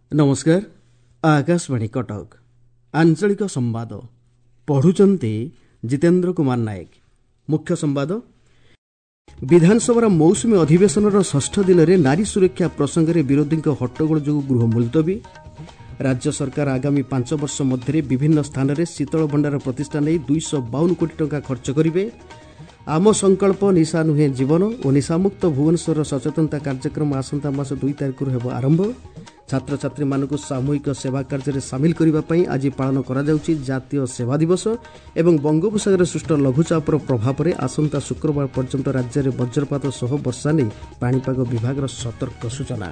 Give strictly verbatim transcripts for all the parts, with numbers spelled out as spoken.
नमस्कार। आकाशवाणी कटक आंचलिक संवाद पढ़ुचंती जितेन्द्र कुमार नायक। मुख्य संवाद विधानसभार मौसुमी अधिवेशन षष्ठ दिन में नारी सुरक्षा प्रसंग में विरोधी हट्टगोल जो गृह मुलतवी। राज्य सरकार आगामी पांच वर्ष मध्य विभिन्न स्थान में शीतल भंडार प्रतिष्ठा नहीं दुईश बावन कोटी टंका खर्च करेंगे। आम संकल्प निशा नुहे जीवन और निशामुक्त भुवनेश्वर सचेतनता कार्यक्रम आसंता मास दुई तारिख हेब आरंभ। छात्र छात्री मानक सामूहिक सेवा कार्य सामिल करने आज पालन करा जातीय सेवा दिवस एवं बंगोपसागर सृष्ट लघुचापर प्रभाव में आसंता शुक्रवार पर्यंत राज्य में वज्रपात सह वर्षा नहीं पाणीपाग विभाग सतर्क सूचना।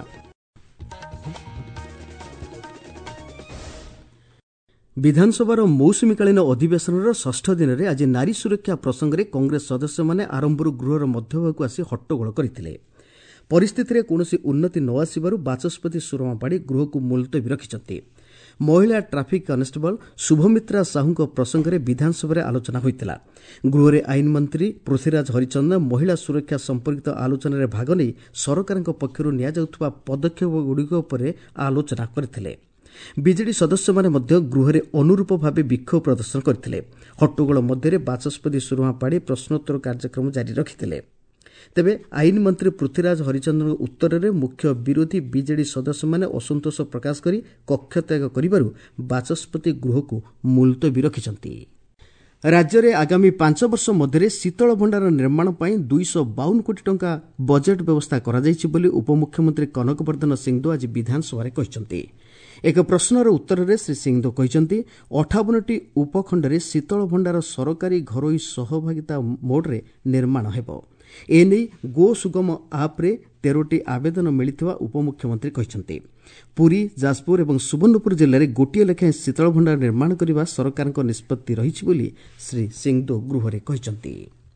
विधानसभार मौसुमीकालीन अधिवेशन षष्ठ दिन में आज नारी सुरक्षा प्रसंग में कांग्रेस सदस्य मैंने आरंभर गृहर मध्यभाग आसी हट्टगोल करते परिस्थिति कौन उन्नति न आसबार बाचस्पति सुरमा पाड़ी गृह को मुलतवी रखिंट। महिला ट्राफिक कनेस्टेबल शुभमित्रा साहू प्रसंग में विधानसभा आलोचना होता। गृह में आईन मंत्री पृथ्वीराज हरिचंदन महिला सुरक्षा संपर्कित आलोचन में भाग नहीं सरकार पक्षर नियाजाउथुवा पदक्षेपगुड़िक उपर आलोचना करते। बीजेडी सदस्य माने मध्य गृह में अनुरूप भाव विक्षोभ प्रदर्शन करते। हट्टगोल मध्य बाचस्पति सुरमा पाड़ी प्रश्नोत्तर कार्यक्रम जारी रखिते। तेबे आईन मंत्री पृथ्वीराज हरिचंदन उत्तर में मुख्य विरोधी बीजेडी सदस्य माने असंतोष प्रकाश करी कक्षत्याग करिबारु बाचस्पति गृह को मुलतवी रखिछंती। राज्य में आगामी पांच वर्ष मध्य शीतल भंडार निर्माण पर दुईश बावन कोटी टंका बजेट व्यवस्था कर उपमुख्यमंत्री कनक वर्धन सिंहदेव आज विधानसभा कहते। एक प्रश्नर उत्तर में श्री सिंहदेव कहते अठावन टी उपखंड में शीतल भंडार सरकारी घरोई सहभागिता मोड्रे निर्माण हेब। एने गो सुगम आप्रे तेरोटी आवेदन मिलिथिबा उपमुख्यमंत्री कहते। पुरी जाजपुर और सुवर्णपुर जिले में गोटे लेखाएं शीतल भंडार निर्माण करने सरकार निष्पत्ति रही बोली श्री सिंहदेव गृह में कहते।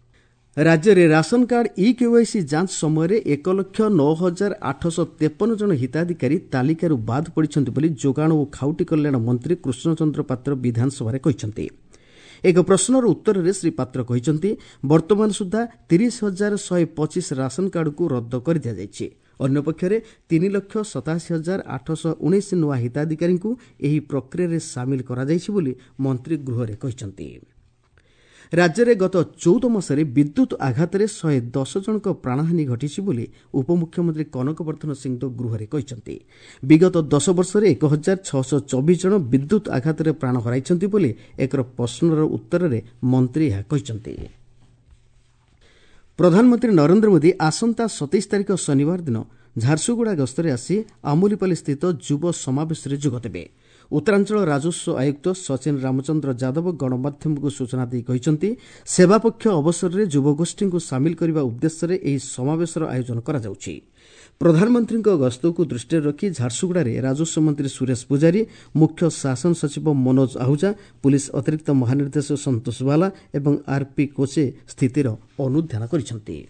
राज्य में राशन कार्ड ई केवाईसी जांच समय एक लक्ष नौ हजार आठश तेपन जन हिताधिकारी तालिकार बाद पड़ते जोगाण और खाउटी कल्याण मंत्री कृष्णचंद्र पात्र विधानसभा कहते। एक प्रश्नर उत्तर में श्री पात्र कहते वर्तमान सुधा तीस हजार शहे पचिश राशन कार्ड को रद्द कर दि जाइए। अन्यपक्षे तीन लक्ष सताशी हजार आठश उन्नीस नुआ हिताधिकारी को यह प्रक्रिया सामिल करा जाइछि बोली मंत्री गृह में कहते। राज्य में गत चौदह मासरे विद्युत आघात में शहे दस जन प्राणहानि घटी बोली उपमुख्यमंत्री कनक वर्धन सिंहदेव गृह में कहते। विगत दस वर्ष में एक हजार छःश चौबीस जन विद्युत आघात में प्राण हराई बोली एक प्रश्नर उत्तर में मंत्री यह कहते। प्रधानमंत्री नरेंद्र मोदी आसंता सतैश तारिख शनिवार दिन झारसुगुड़ा गस्तरे आसी आमुलीपाली स्थित युव समावेश में जोगदेवे। उत्तरांचल राजस्व आयुक्त सचिन रामचंद्र यादव गणमाध्यम को सूचना दी कहते सेवापक्ष अवसर में युवगोष्ठी को सामिल करने उद्देश्य यह समावेशर आयोजन करा जाउछि। प्रधानमंत्री गस्त को दृष्टि रखी झारसुगुड़ा रे राजस्व मंत्री सुरेश पुजारी, मुख्य शासन सचिव मनोज आहूजा, पुलिस अतिरिक्त महानिर्देशक संतोष बाला एवं आरपी कोचे स्थितिर अनुध्यान करिसेंति।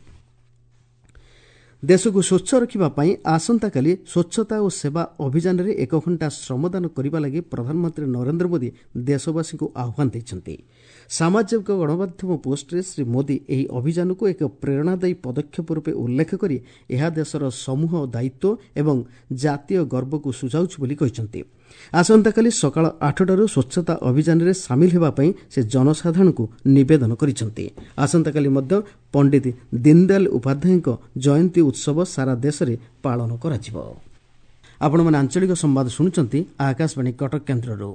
देश को स्वच्छ रखिबापई आसंता काली स्वच्छता और सेवा अभियान में एक घंटा श्रमदान करने लगी प्रधानमंत्री नरेंद्र मोदी देशवासी को आह्वान देइछन्ति। सामाजिक गणमाध्यम पोस्ट रे श्री मोदी एही अभियान को एक प्रेरणादायी पदक्षेप रूपे उल्लेख करी यह देशर समूह दायित्व एवं जातीय गर्व को सुझाउछ बोली कहते। आसंता काली सकाळ आठटारू स्वच्छता अभियान में सामिल होगापी से जनसाधारण को निवेदन करिसेंति। आसंता काली मध्य पंडित दीनदयाल उपाध्याय जयंती उत्सव सारा देश में पालन कराजिबो। आपण माने आंचलिक संवाद शुणुचंती आकाशवाणी कटक केन्द्ररू।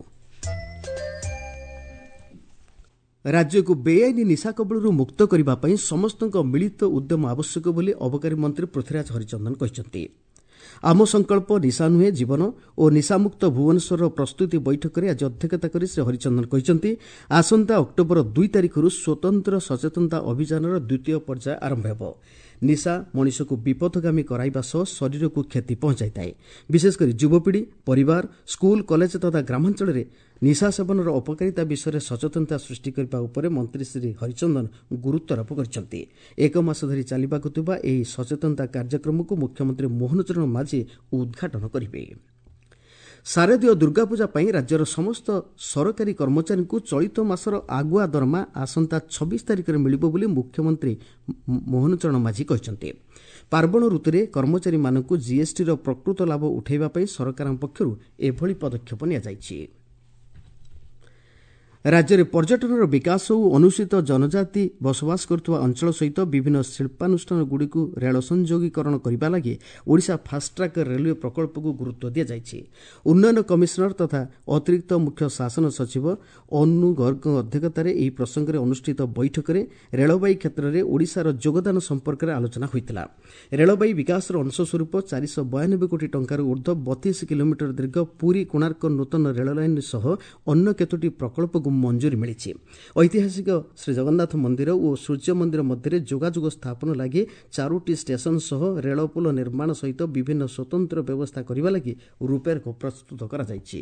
राज्य को बेआईन निशा कबलरू मुक्त करने समस्त मिलित उद्यम आवश्यक बोली अबकारी मंत्री पृथ्वीराज हरिचंदन कहते। आम संकल्प निशा नुहे जीवन और निशामुक्त भुवनेश्वर प्रस्तुति बैठक में आज अध्यक्षता कर श्री हरिचंदन कहते आसंता अक्टोबर दुई तारिख स्वतंत्र सचेतनता अभियान द्वितीय पर्याय आरंभ हो। निशा मनीष को विपथगामी कराइबा सह शरीर को क्षति पहुंचाई थाए। विशेषकर युवपीढ़ी, परिवार, स्कूल, कॉलेज तथा ग्रामांचल में निशा सेवन अपकारिता विषय सचेतनता सृष्टि करने उपर मंत्री श्री हरिचंदन गुरुत्वारोप करते। एक मास धरी चलिबाकु थिबा एही सचेतनता कार्यक्रम को मुख्यमंत्री मोहन चरण माझी उद्घाटन करिवे। शारदीय दुर्गापूजा ପାଇଁ ରାଜ୍ୟର ସମସ୍ତ ସରକାରୀ କର୍ମଚାରୀଙ୍କୁ ଚଳିତ ମାସର ଆଗୁଆ ଦରମା ଆସନ୍ତା ଛବିଶ ତାରିଖରେ ମିଳିବ ବୋଲି ମୁଖ୍ୟମନ୍ତ୍ରୀ ମୋହନ ଚରଣ ମାଝୀ କହିଛନ୍ତି। ପାର୍ବଣ ଋତୁରେ କର୍ମଚାରୀମାନଙ୍କୁ ଜିଏସ୍ଟିର ପ୍ରକୃତ ଲାଭ ଉଠାଇବା ପାଇଁ ସରକାରଙ୍କ ପକ୍ଷରୁ ଏଭଳି ପଦକ୍ଷେପ ନିଆଯାଇଛି। ରାଜ୍ୟରେ ପର୍ଯ୍ୟଟନର ବିକାଶ ଓ ଅନୁସୂଚିତ ଜନଜାତି ବସବାସ କରୁଥିବା ଅଞ୍ଚଳ ସହିତ ବିଭିନ୍ନ ଶିଳ୍ପାନୁଷ୍ଠାନଗୁଡ଼ିକୁ ରେଳ ସଂଯୋଗୀକରଣ କରିବା ଲାଗି ଓଡ଼ିଶା ଫାଷ୍ଟ୍ରାକ୍ ରେଲୱେ ପ୍ରକଳ୍ପକୁ ଗୁରୁତ୍ୱ ଦିଆଯାଇଛି। ଉନ୍ନୟନ କମିଶନର ତଥା ଅତିରିକ୍ତ ମୁଖ୍ୟ ଶାସନ ସଚିବ ଅନୁ ଗର୍ଗଙ୍କ ଅଧ୍ୟକ୍ଷତାରେ ଏହି ପ୍ରସଙ୍ଗରେ ଅନୁଷ୍ଠିତ ବୈଠକରେ ରେଳବାଇ କ୍ଷେତ୍ରରେ ଓଡ଼ିଶାର ଯୋଗଦାନ ସମ୍ପର୍କରେ ଆଲୋଚନା ହୋଇଥିଲା। ରେଳବାଇ ବିକାଶର ଅଂଶସ୍ୱରୂପ ଚାରିଶହ ବୟାନବେ କୋଟି ଟଙ୍କାରୁ ଊର୍ଦ୍ଧ୍ୱ ବତିଶ କିଲୋମିଟର ଦୀର୍ଘ ପୁରୀ କୋଣାର୍କ ନୂତନ ରେଳ ଲାଇନ୍ ସହ ଅନ୍ୟ କେତୋଟି ପ୍ରକଳ୍ପକୁ ମଞ୍ଜୁରୀ ମିଳିଛି। ଐତିହାସିକ ଶ୍ରୀଜଗନ୍ନାଥ ମନ୍ଦିର ଓ ସୂର୍ଯ୍ୟ ମନ୍ଦିର ମଧ୍ୟରେ ଯୋଗାଯୋଗ ସ୍ଥାପନ ଲାଗି ଚାରୋଟି ଷ୍ଟେସନ ସହ ରେଳପୋଲ ନିର୍ମାଣ ସହିତ ବିଭିନ୍ନ ସ୍ୱତନ୍ତ୍ର ବ୍ୟବସ୍ଥା କରିବା ଲାଗି ରୂପରେଖ ପ୍ରସ୍ତୁତ କରାଯାଇଛି।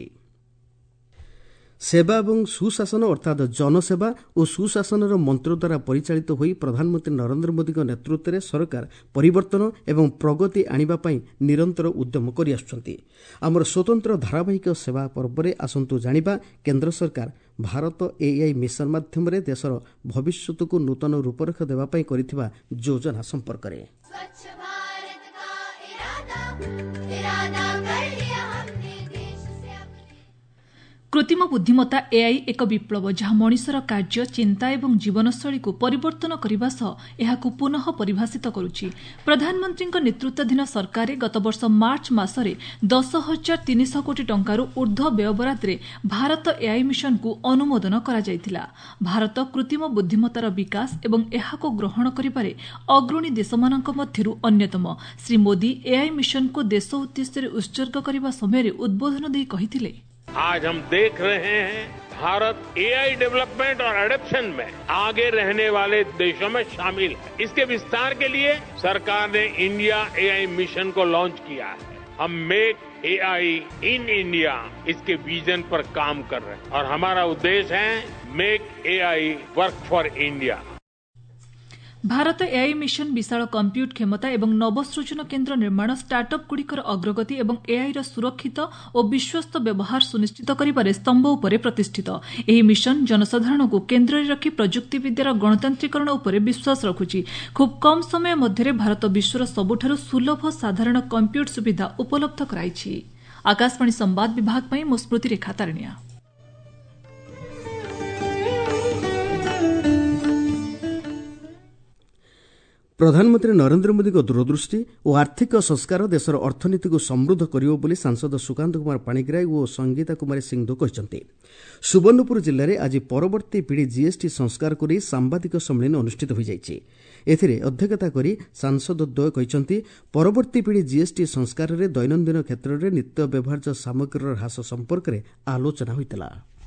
ସେବା ଏବଂ ସୁଶାସନ ଅର୍ଥାତ୍ ଜନସେବା ଓ ସୁଶାସନର ମନ୍ତ୍ର ଦ୍ୱାରା ପରିଚାଳିତ ହୋଇ ପ୍ରଧାନମନ୍ତ୍ରୀ ନରେନ୍ଦ୍ର ମୋଦିଙ୍କ ନେତୃତ୍ୱରେ ସରକାର ପରିବର୍ତ୍ତନ ଏବଂ ପ୍ରଗତି ଆଣିବା ପାଇଁ ନିରନ୍ତର ଉଦ୍ୟମ କରିଆସୁଛନ୍ତି। ଆମର ସ୍ୱତନ୍ତ୍ର ଧାରାବାହିକ ସେବା ପର୍ବରେ ଆସନ୍ତୁ ଜାଣିବା କେନ୍ଦ୍ର ସରକାର ଭାରତ ଏଆଇ ମିଶନ ମାଧ୍ୟମରେ ଦେଶର ଭବିଷ୍ୟତକୁ ନୂତନ ରୂପରେଖ ଦେବା ପାଇଁ କରିଥିବା ଯୋଜନା ସମ୍ପର୍କରେ। କୃତ୍ରିମ ବୁଦ୍ଧିମତ୍ତା ଏଆଇ ଏକ ବିପ୍ଳବ ଯାହା ମଣିଷର କାର୍ଯ୍ୟ ଚିନ୍ତା ଏବଂ ଜୀବନଶୈଳୀକୁ ପରିବର୍ତ୍ତନ କରିବା ସହ ଏହାକୁ ପୁନଃ ପରିଭାଷିତ କରୁଛି। ପ୍ରଧାନମନ୍ତ୍ରୀଙ୍କ ନେତୃତ୍ୱାଧୀନ ସରକାର ଗତବର୍ଷ ମାର୍ଚ୍ଚ ମାସରେ ଦଶ ହଜାର ତିନିଶହ କୋଟି ଟଙ୍କାରୁ ଊର୍ଦ୍ଧ୍ୱ ବ୍ୟୟବରାଦରେ ଭାରତ ଏଆଇ ମିଶନକୁ ଅନୁମୋଦନ କରାଯାଇଥିଲା। ଭାରତ କୃତ୍ରିମ ବୁଦ୍ଧିମତ୍ତାର ବିକାଶ ଏବଂ ଏହାକୁ ଗ୍ରହଣ କରିବାରେ ଅଗ୍ରଣୀ ଦେଶମାନଙ୍କ ମଧ୍ୟରୁ ଅନ୍ୟତମ। ଶ୍ରୀ ମୋଦି ଏଆଇ ମିଶନକୁ ଦେଶ ଉଦ୍ଦେଶ୍ୟରେ ଉତ୍ସର୍ଗ କରିବା ସମୟରେ ଉଦ୍ବୋଧନ ଦେଇ କହିଥିଲେ, आज हम देख रहे हैं भारत एआई डेवलपमेंट और एडॉप्शन में आगे रहने वाले देशों में शामिल है। इसके विस्तार के लिए सरकार ने इंडिया एआई मिशन को लॉन्च किया है। हम मेक एआई इन इंडिया इसके विजन पर काम कर रहे हैं और हमारा उद्देश्य है make AI work for India. Bharat AI mission विशाल कंप्यूट क्षमता और नवसृजन केन्द्र निर्माण स्टार्टअप गुड़िकर अग्रगति और एआई सुरक्षित और विश्वस्त व्यवहार सुनिश्चित करिबारे स्तंभ उपरे प्रतिष्ठित। एही मिशन जनसाधारण को केन्द्र में रखी प्रजुक्तिविद्यार गणतांत्रिकरण उपरे विश्वास रखुछि। खूब कम समय मध्य भारत विश्वर सबुठारु सुलभ साधारण कंप्यूट सुविधा उपलब्ध कराइछि। आकाशवाणी संवाद विभाग पई मो स्मृति रेखा तारिणिया। प्रधानमंत्री नरेंद्र मोदी दूरदृष्टि और आर्थिक संस्कार देशर अर्थनीति को समृद्ध करियो बोली सांसद सुकांत कुमार पाणिग्राही और संगीता कुमारी सिंधु कहते। सुवर्णपुर जिले में आज परवर्ती पीढ़ी जीएसटी संस्कार को नहीं सांबादिक सम्मेलन अनुष्ठित हो जाइए। एथिरे अध्यक्षता करी सांसद द्वय कहते परवर्ती पीढ़ी जीएसटी संस्कार में दैनंदिन क्षेत्र में नित्य व्यवहार्य सामग्रीर ह्रास संपर्क में आलोचना होता।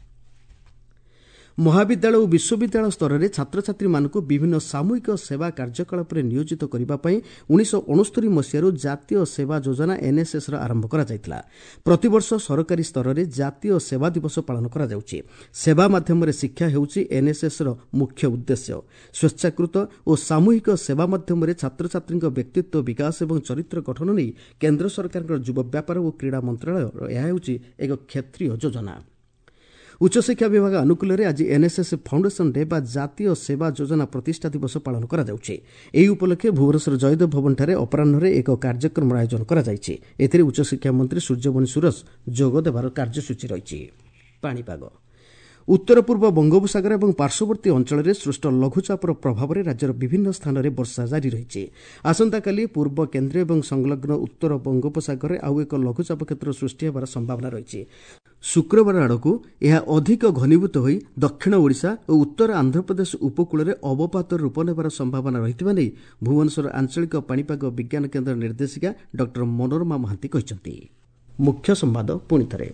महाविद्यालय और विश्वविद्यालय स्तर में छात्र छात्री मानक विभिन्न सामूहिक सेवा कार्यकलाप में नियोजित करने उन्नीस अणस्तरी मसीह जातीय सेवा योजना एनएसएस आरंभ करा। प्रतिवर्ष सरकारी स्तर में जातीय सेवा दिवस पालन करा जाउछि। सेवा माध्यम शिक्षा हेउछि एनएसएस मुख्य उद्देश्य। स्वेच्छाकृत और सामूहिक सेवा माध्यम छात्र छात्री व्यक्तित्व विकास और चरित्र गठन नहीं केन्द्र सरकार युवा व्यापार और क्रीड़ा मंत्रालय यह हेउछि एक क्षेत्रीय योजना। उच्चशिक्षा विभाग अनुकूल में आज एनएसएस फाउंडेशन डे बा जातीय सेवा योजना प्रतिष्ठा दिवस पालन करा जाउछि। एही उपलक्षे भुवनेश्वर जयदेव भवन ठारे अपराह्न एक कार्यक्रम आयोजन करा जाइछि। एथिरे उच्चशिक्षा मंत्री सूर्यमणि सुरस जोग देवार कार्यसूची रहिछि। पाणीपाग उत्तर पूर्व बंगोपसागर और पार्श्ववर्ती अंचल में सृष्ट लघुचापर प्रभाव में राज्यर विभिन्न स्थान में वर्षा जारी रही। आसंताकाली पूर्व केन्द्रीय और संलग्न उत्तर बंगोपसागर में आउ एक लघुचाप क्षेत्र सृष्टि होबार संभावना रही। शुक्रवार आड़क यह अधिक घनीभूत हो दक्षिण ओडिशा और उत्तर आंध्रप्रदेश उपकूल में अवपातर रूप नेबार संभावना रही भुवनेश्वर आंचलिक पाणीपाग विज्ञान केन्द्र निर्देशिका डॉ मनोरमा महांती कहते। मुख्य संवाद पुणी थरे।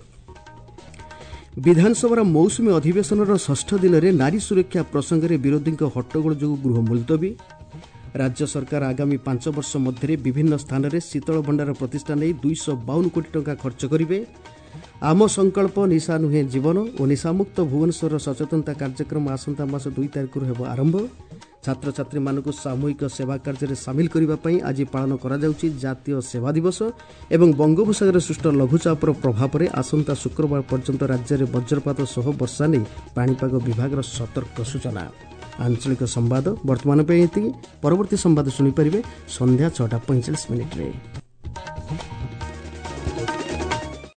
विधानसभार मौसुमी अधिवेशनर षष्ठ दिन में नारी सुरक्षा प्रसंग में विरोधी हट्टगोल जो गृह मुलतवी। राज्य सरकार आगामी पांच वर्ष मध्य विभिन्न स्थान में शीतल भंडार प्रतिष्ठा नहीं दुईश बावन कोटी टंका खर्च करेंगे। आम संकल्प निशा नुहे जीवन और निशामुक्त भुवनेश्वर सचेतनता कार्यक्रम आसंता मास दुई तारिख हो आरंभ। ଛାତ୍ରଛାତ୍ରୀମାନଙ୍କୁ ସାମୂହିକ ସେବା କାର୍ଯ୍ୟରେ ସାମିଲ କରିବା ପାଇଁ ଆଜି ପାଳନ କରାଯାଉଛି ଜାତୀୟ ସେବା ଦିବସ ଏବଂ ବଙ୍ଗୋପସାଗରରେ ସୃଷ୍ଟ ଲଘୁଚାପର ପ୍ରଭାବରେ ଆସନ୍ତା ଶୁକ୍ରବାର ପର୍ଯ୍ୟନ୍ତ ରାଜ୍ୟରେ ବଜ୍ରପାତ ସହ ବର୍ଷା ନେଇ ପାଣିପାଗ ବିଭାଗର ସତର୍କ ସୂଚନା। ଆଞ୍ଚଳିକ ସମ୍ବାଦ ବର୍ତ୍ତମାନ ପାଇଁ ଏତିକି। ପରବର୍ତ୍ତୀ ସମ୍ବାଦ ଶୁଣିପାରିବେ ସନ୍ଧ୍ୟା ଛଅଟା ପଇଁଚାଳିଶ ମିନିଟ୍ରେ।